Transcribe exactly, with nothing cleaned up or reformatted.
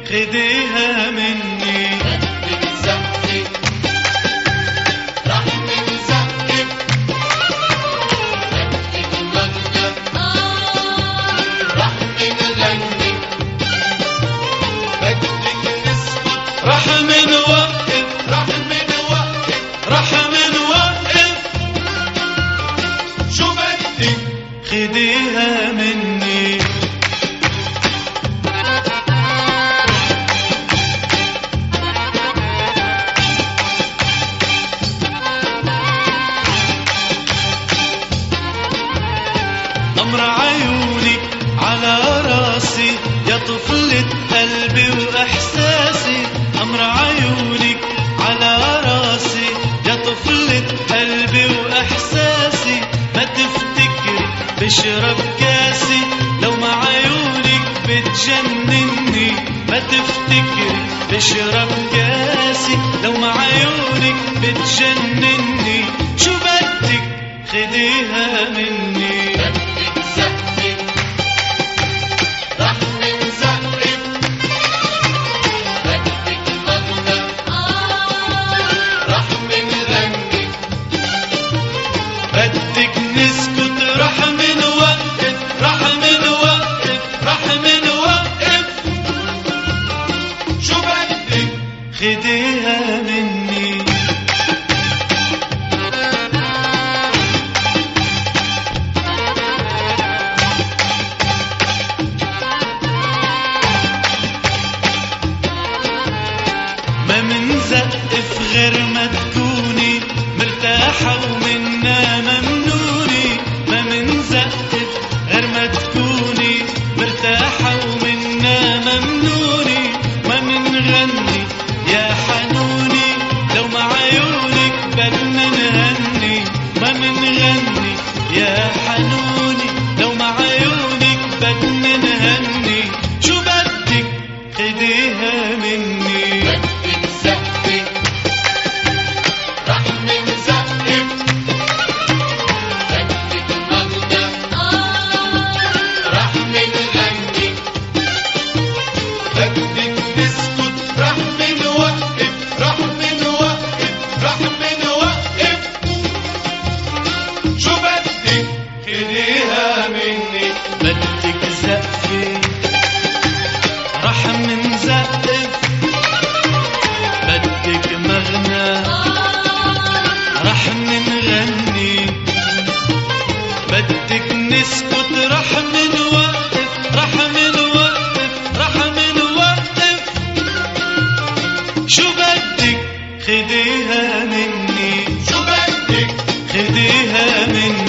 خديها مني. بدك زقي راح نزقف، بدك مغنى راح نغني، بدك نسكت راح منوقف راح منوقف، راح منوقف شو بدك خديها مني. أمر عيونك على راسي يا طفلة قلبي وإحساسي، أمر عيونك على راسي يا طفلة قلبي وإحساسي، ما تفتكري بشرب كاسي لو مع عيونك بتجنني، ما تفتكري بشرب كاسي لو مع عيونك بتجنني، شو بدك خديها مني. بدك زقي راح نزقف، بدك مغنى راح نغني، بدك نسكت راح منوقف راح منوقف راح منوقف شو بدك خديها مني. ما منزقف غير ما تكوني مرتاحة ومنا ممنوني، ما منزقف غير ما تكوني مرتاحة ومنا ممنوني، ما منغني يا حنوني لو مع عيونك بدنا نهني، ما منغني يا حنوني لو مع عيونك بدنا نهني، شو بدك خديها مني. بدك زقي راح نزقف، بدك مغنى راح نغني، بدك نسكت راح منوقف راح منوقف راح منوقف شو بدك خديها مني. بدك زقفي راح منزقف، بدك مغنى راح نغني، بدك نسكت راح منوقف راح منوقف راح منوقف شو بدك خديها مني. شو بدك خديها مني.